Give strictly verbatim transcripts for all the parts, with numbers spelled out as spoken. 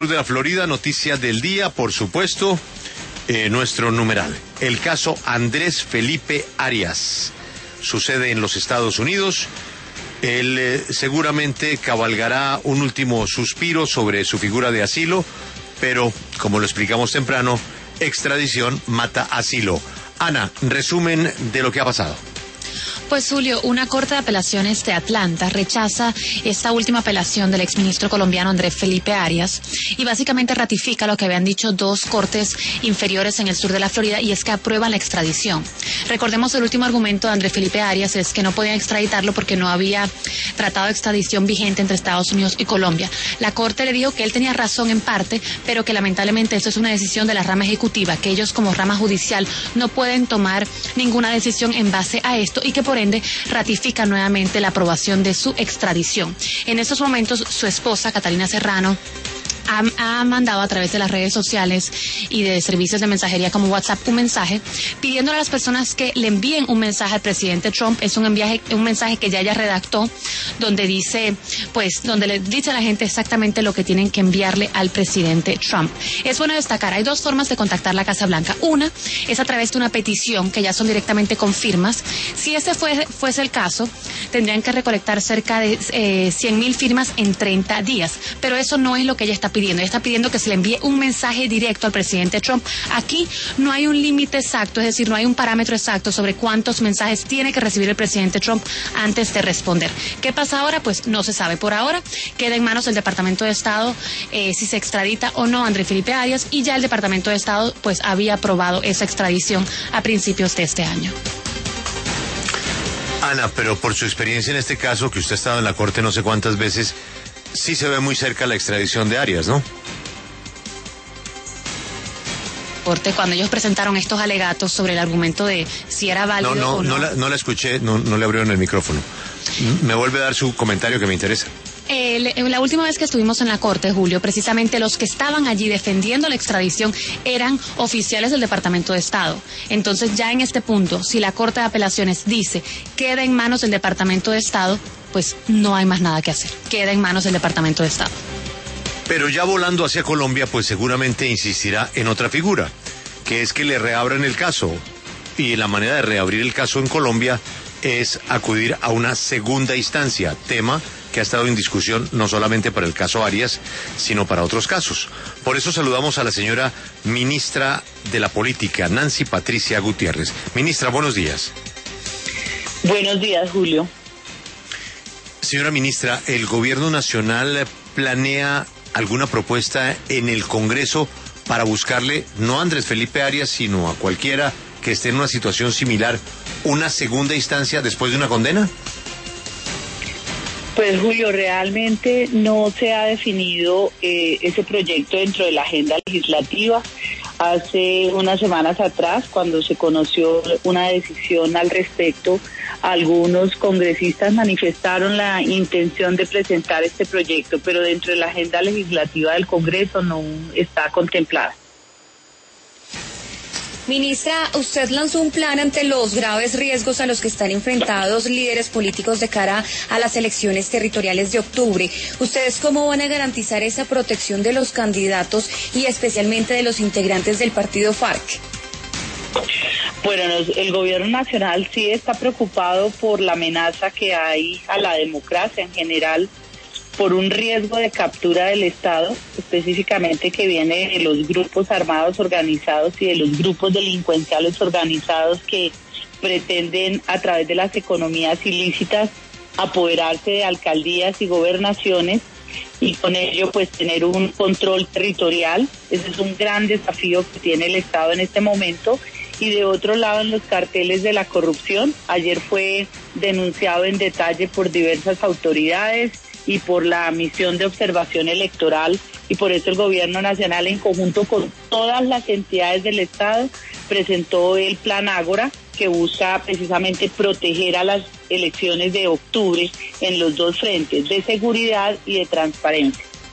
de la Florida, noticia del día, por supuesto, eh, nuestro numeral. El caso Andrés Felipe Arias sucede en los Estados Unidos. Él eh, seguramente cabalgará un último suspiro sobre su figura de asilo, pero, como lo explicamos temprano, extradición mata asilo. Ana, resumen de lo que ha pasado. Pues Julio, una corte de apelaciones de Atlanta rechaza esta última apelación del exministro colombiano Andrés Felipe Arias y básicamente ratifica lo que habían dicho dos cortes inferiores en el sur de la Florida, y es que aprueban la extradición. Recordemos, el último argumento de Andrés Felipe Arias es que no podían extraditarlo porque no había tratado de extradición vigente entre Estados Unidos y Colombia. La corte le dijo que él tenía razón en parte, pero que lamentablemente eso es una decisión de la rama ejecutiva, que ellos como rama judicial no pueden tomar ninguna decisión en base a esto, y que por ende ratifica nuevamente la aprobación de su extradición. En estos momentos, su esposa, Catalina Serrano, Ha, ha mandado a través de las redes sociales y de servicios de mensajería como WhatsApp un mensaje pidiéndole a las personas que le envíen un mensaje al presidente Trump. Es un, enviaje, un mensaje que ya ella redactó, donde dice, pues, donde le dice a la gente exactamente lo que tienen que enviarle al presidente Trump. Es bueno destacar, hay dos formas de contactar la Casa Blanca. Una es a través de una petición, que ya son directamente con firmas. Si ese fue, fuese el caso, tendrían que recolectar cerca de eh, cien mil firmas en treinta días, pero eso no es lo que ella está pidiendo. Ella está pidiendo que se le envíe un mensaje directo al presidente Trump. Aquí no hay un límite exacto, es decir, no hay un parámetro exacto sobre cuántos mensajes tiene que recibir el presidente Trump antes de responder. ¿Qué pasa ahora? Pues no se sabe. Por ahora queda en manos del Departamento de Estado eh, si se extradita o no a Andrés Felipe Arias, y ya el Departamento de Estado pues había aprobado esa extradición a principios de este año. Ana, pero por su experiencia en este caso, que usted ha estado en la corte no sé cuántas veces, sí se ve muy cerca la extradición de Arias, ¿no? Cuando ellos presentaron estos alegatos sobre el argumento de si era válido no, no, o no. No la, no la escuché, no, no le abrieron el micrófono. Me vuelve a dar su comentario que me interesa. Eh, la última vez que estuvimos en la corte, Julio, precisamente los que estaban allí defendiendo la extradición eran oficiales del Departamento de Estado. Entonces, ya en este punto, si la Corte de Apelaciones dice queda en manos del Departamento de Estado, pues no hay más nada que hacer. Queda en manos del Departamento de Estado. Pero ya volando hacia Colombia, pues seguramente insistirá en otra figura, que es que le reabran el caso. Y la manera de reabrir el caso en Colombia es acudir a una segunda instancia, tema que ha estado en discusión no solamente para el caso Arias, sino para otros casos. Por eso saludamos a la señora ministra de la Política, Nancy Patricia Gutiérrez. Ministra, buenos días. Buenos días, Julio. Señora ministra, ¿el gobierno nacional planea alguna propuesta en el Congreso para buscarle, no a Andrés Felipe Arias, sino a cualquiera que esté en una situación similar, una segunda instancia después de una condena? Pues Julio, realmente no se ha definido eh, ese proyecto dentro de la agenda legislativa. Hace unas semanas atrás, cuando se conoció una decisión al respecto, algunos congresistas manifestaron la intención de presentar este proyecto, pero dentro de la agenda legislativa del Congreso no está contemplada. Ministra, usted lanzó un plan ante los graves riesgos a los que están enfrentados líderes políticos de cara a las elecciones territoriales de octubre. ¿Ustedes cómo van a garantizar esa protección de los candidatos y especialmente de los integrantes del partido FARC? Bueno, nos, el gobierno nacional sí está preocupado por la amenaza que hay a la democracia en general, por un riesgo de captura del Estado, específicamente que viene de los grupos armados organizados y de los grupos delincuenciales organizados que pretenden, a través de las economías ilícitas, apoderarse de alcaldías y gobernaciones y con ello pues tener un control territorial. Ese es un gran desafío que tiene el Estado en este momento. Y de otro lado, en los carteles de la corrupción, ayer fue denunciado en detalle por diversas autoridades y por la misión de observación electoral, y por eso el gobierno nacional, en conjunto con todas las entidades del Estado, presentó el Plan Ágora, que busca precisamente proteger a las elecciones de octubre en los dos frentes, de seguridad y de transparencia.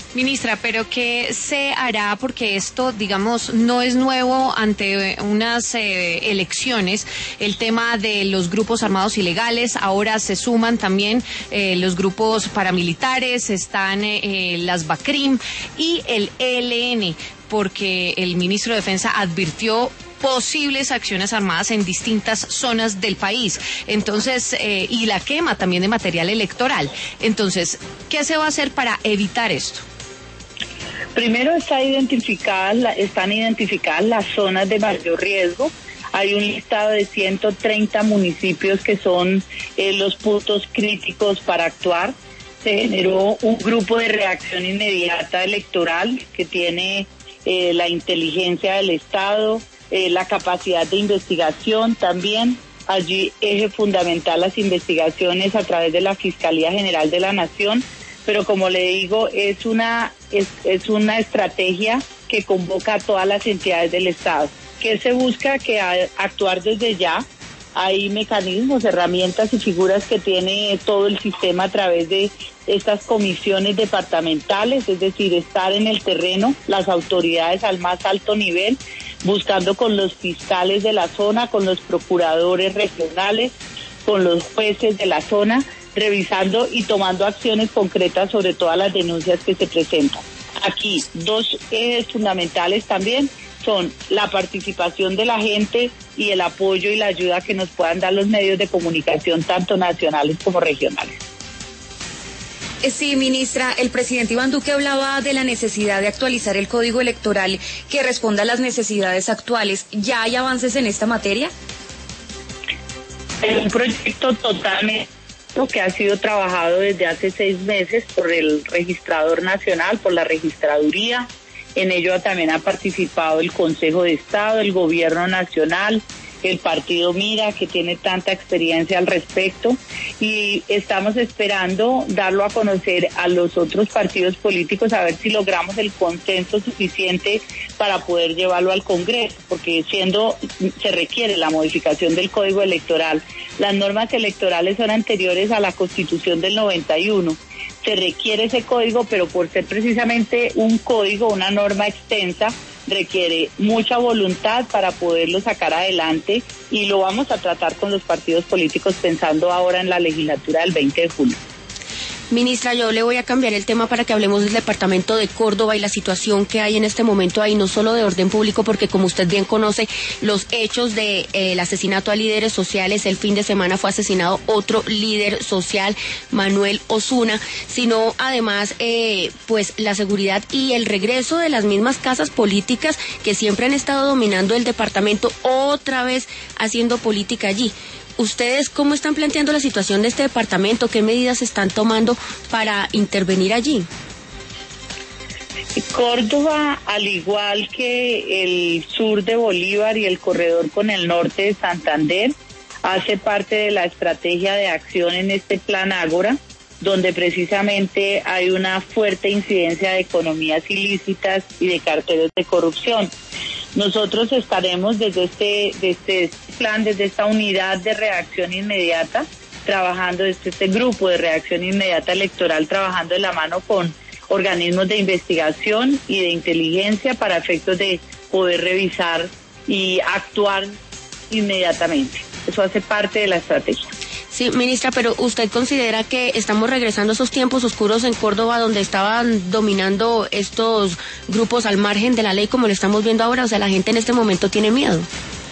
Ministra, pero ¿qué se hará? Porque esto, digamos, no es nuevo ante unas eh, elecciones. El tema de los grupos armados ilegales, ahora se suman también eh, los grupos paramilitares, están eh, las BACRIM y el E L N, porque el ministro de Defensa advirtió posibles acciones armadas en distintas zonas del país, entonces, eh, y la quema también de material electoral. Entonces, ¿qué se va a hacer para evitar esto? Primero está identificada, están identificadas las zonas de mayor riesgo. Hay un listado de ciento treinta municipios que son eh, los puntos críticos para actuar. Se generó un grupo de reacción inmediata electoral que tiene eh, la inteligencia del Estado, eh, la capacidad de investigación también. Allí eje fundamental las investigaciones a través de la Fiscalía General de la Nación. Pero como le digo, es una es, es una estrategia que convoca a todas las entidades del Estado. ¿Qué se busca? Que a, actuar desde ya. Hay mecanismos, herramientas y figuras que tiene todo el sistema a través de estas comisiones departamentales, es decir, estar en el terreno, las autoridades al más alto nivel, buscando con los fiscales de la zona, con los procuradores regionales, con los jueces de la zona, revisando y tomando acciones concretas sobre todas las denuncias que se presentan. Aquí, dos ejes fundamentales también son la participación de la gente y el apoyo y la ayuda que nos puedan dar los medios de comunicación, tanto nacionales como regionales. Sí, ministra, el presidente Iván Duque hablaba de la necesidad de actualizar el código electoral que responda a las necesidades actuales. ¿Ya hay avances en esta materia? Es un proyecto totalmente que ha sido trabajado desde hace seis meses por el registrador nacional, por la registraduría. En ello también ha participado el Consejo de Estado, el Gobierno Nacional, el Partido Mira, que tiene tanta experiencia al respecto, y estamos esperando darlo a conocer a los otros partidos políticos a ver si logramos el consenso suficiente para poder llevarlo al Congreso, porque siendo se requiere la modificación del Código Electoral. Las normas electorales son anteriores a la Constitución del noventa y uno. Se requiere ese código, pero por ser precisamente un código, una norma extensa, requiere mucha voluntad para poderlo sacar adelante, y lo vamos a tratar con los partidos políticos pensando ahora en la legislatura del veinte de junio. Ministra, yo le voy a cambiar el tema para que hablemos del departamento de Córdoba y la situación que hay en este momento ahí, no solo de orden público, porque como usted bien conoce, los hechos del de, eh, asesinato a líderes sociales, el fin de semana fue asesinado otro líder social, Manuel Osuna, sino además, eh, pues la seguridad y el regreso de las mismas casas políticas que siempre han estado dominando el departamento, otra vez haciendo política allí. ¿Ustedes cómo están planteando la situación de este departamento? ¿Qué medidas están tomando para intervenir allí? Córdoba, al igual que el sur de Bolívar y el corredor con el norte de Santander, hace parte de la estrategia de acción en este plan Ágora, donde precisamente hay una fuerte incidencia de economías ilícitas y de carteles de corrupción. Nosotros estaremos desde este, desde este plan, desde esta unidad de reacción inmediata, trabajando desde este grupo de reacción inmediata electoral, trabajando de la mano con organismos de investigación y de inteligencia para efectos de poder revisar y actuar inmediatamente. Eso hace parte de la estrategia. Sí, ministra, pero ¿usted considera que estamos regresando a esos tiempos oscuros en Córdoba donde estaban dominando estos grupos al margen de la ley como lo estamos viendo ahora? O sea, la gente en este momento tiene miedo.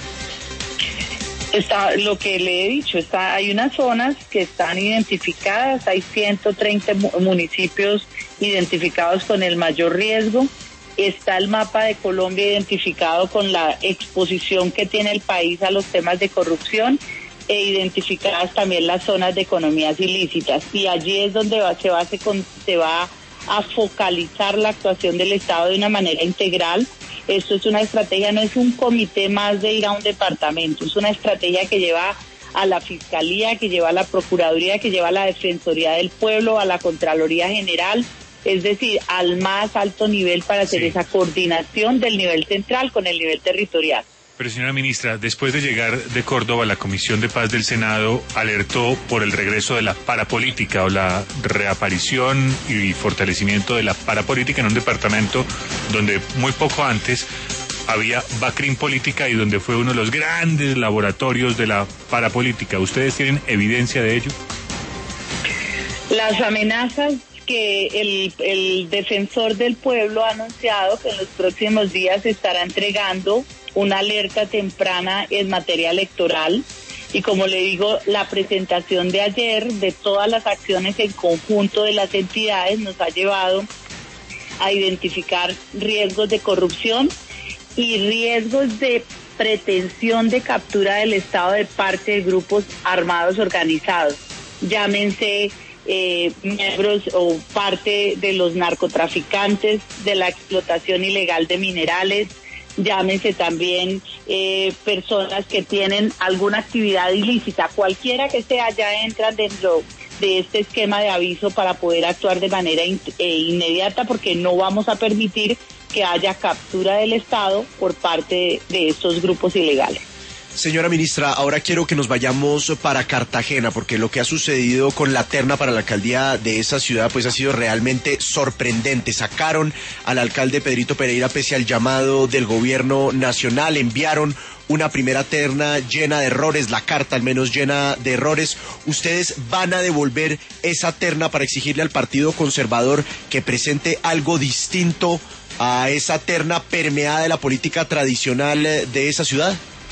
Está, lo que le he dicho, está, hay unas zonas que están identificadas, hay ciento treinta municipios identificados con el mayor riesgo. Está el mapa de Colombia identificado con la exposición que tiene el país a los temas de corrupción, e identificadas también las zonas de economías ilícitas, y allí es donde va, se, va, se, se va a focalizar la actuación del Estado de una manera integral. Esto es una estrategia, no es un comité más de ir a un departamento, es una estrategia que lleva a la Fiscalía, que lleva a la Procuraduría, que lleva a la Defensoría del Pueblo, a la Contraloría General, es decir, al más alto nivel para hacer sí. esa coordinación del nivel central con el nivel territorial. Pero señora ministra, después de llegar de Córdoba, la Comisión de Paz del Senado alertó por el regreso de la parapolítica o la reaparición y fortalecimiento de la parapolítica en un departamento donde muy poco antes había Bacrim Política y donde fue uno de los grandes laboratorios de la parapolítica. ¿Ustedes tienen evidencia de ello? Las amenazas que el, el defensor del pueblo ha anunciado que en los próximos días estará entregando una alerta temprana en materia electoral, y como le digo, la presentación de ayer de todas las acciones en conjunto de las entidades nos ha llevado a identificar riesgos de corrupción y riesgos de pretensión de captura del Estado de parte de grupos armados organizados, llámense eh, miembros o parte de los narcotraficantes, de la explotación ilegal de minerales, llámense también eh, personas que tienen alguna actividad ilícita, cualquiera que sea, ya entran dentro de este esquema de aviso para poder actuar de manera in, eh, inmediata, porque no vamos a permitir que haya captura del Estado por parte de, de estos grupos ilegales. Señora ministra, ahora quiero que nos vayamos para Cartagena, porque lo que ha sucedido con la terna para la alcaldía de esa ciudad pues ha sido realmente sorprendente. Sacaron al alcalde Pedrito Pereira pese al llamado del gobierno nacional, enviaron una primera terna llena de errores, la carta al menos llena de errores. ¿Ustedes van a devolver esa terna para exigirle al Partido Conservador que presente algo distinto a esa terna permeada de la política tradicional de esa ciudad?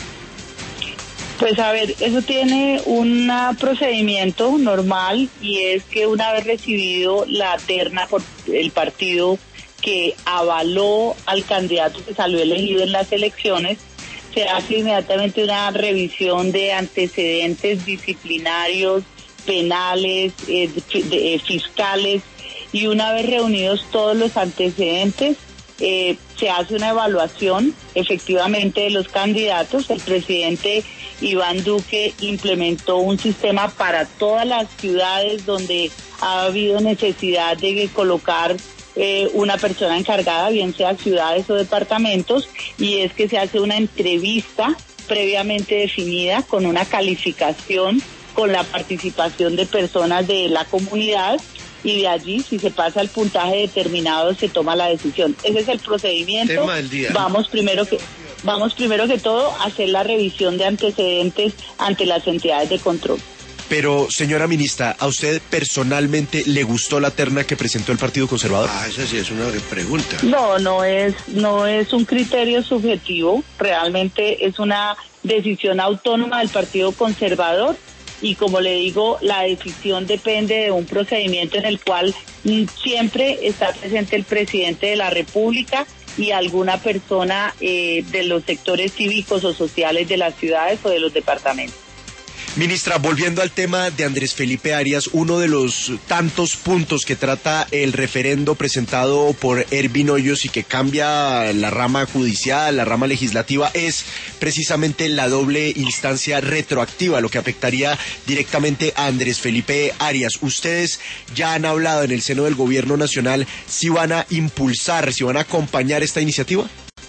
Pues a ver, eso tiene un procedimiento normal, y es que una vez recibido la terna por el partido que avaló al candidato que salió elegido en las elecciones, se hace inmediatamente una revisión de antecedentes disciplinarios, penales, eh, de, eh, fiscales, y una vez reunidos todos los antecedentes, eh, se hace una evaluación efectivamente de los candidatos. El presidente Iván Duque implementó un sistema para todas las ciudades donde ha habido necesidad de colocar eh, una persona encargada, bien sea ciudades o departamentos, y es que se hace una entrevista previamente definida con una calificación, con la participación de personas de la comunidad, y de allí, si se pasa el puntaje determinado, se toma la decisión. Ese es el procedimiento. Tema del día. Vamos primero que vamos primero que todo a hacer la revisión de antecedentes ante las entidades de control. Pero, señora ministra, ¿a usted personalmente le gustó la terna que presentó el Partido Conservador? Ah, esa sí es una pregunta. No, no es, no es un criterio subjetivo, realmente es una decisión autónoma del Partido Conservador, y como le digo, la decisión depende de un procedimiento en el cual siempre está presente el presidente de la República y alguna persona eh, de los sectores cívicos o sociales de las ciudades o de los departamentos. Ministra, volviendo al tema de Andrés Felipe Arias, uno de los tantos puntos que trata el referendo presentado por Ervin Hoyos y que cambia la rama judicial, la rama legislativa, es precisamente la doble instancia retroactiva, lo que afectaría directamente a Andrés Felipe Arias. ¿Ustedes ya han hablado en el seno del gobierno nacional si van a impulsar, si van a acompañar esta iniciativa?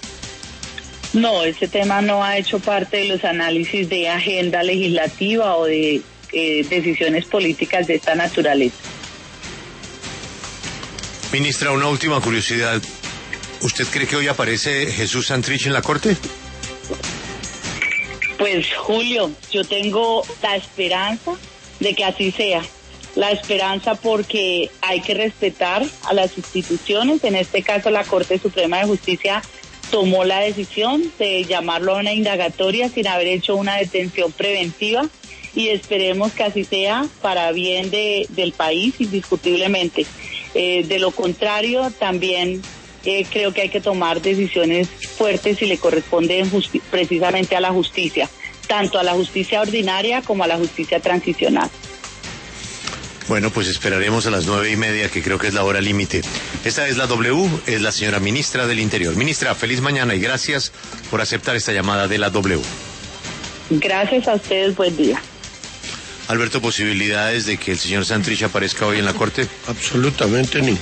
No, este tema no ha hecho parte de los análisis de agenda legislativa o de eh, decisiones políticas de esta naturaleza. Ministra, una última curiosidad. ¿Usted cree que hoy aparece Jesús Santrich en la Corte? Pues, Julio, yo tengo la esperanza de que así sea. La esperanza porque hay que respetar a las instituciones, en este caso la Corte Suprema de Justicia tomó la decisión de llamarlo a una indagatoria sin haber hecho una detención preventiva, y esperemos que así sea para bien de, del país, indiscutiblemente. Eh, de lo contrario, también eh, creo que hay que tomar decisiones fuertes y le corresponden justi- precisamente a la justicia, tanto a la justicia ordinaria como a la justicia transicional. Bueno, pues esperaremos a las nueve y media, que creo que es la hora límite. Esta es la W, es la señora ministra del Interior. Ministra, feliz mañana y gracias por aceptar esta llamada de la W. Gracias a ustedes, buen día. Alberto, ¿posibilidades de que el señor Santrich aparezca hoy en la Corte? Absolutamente ninguna.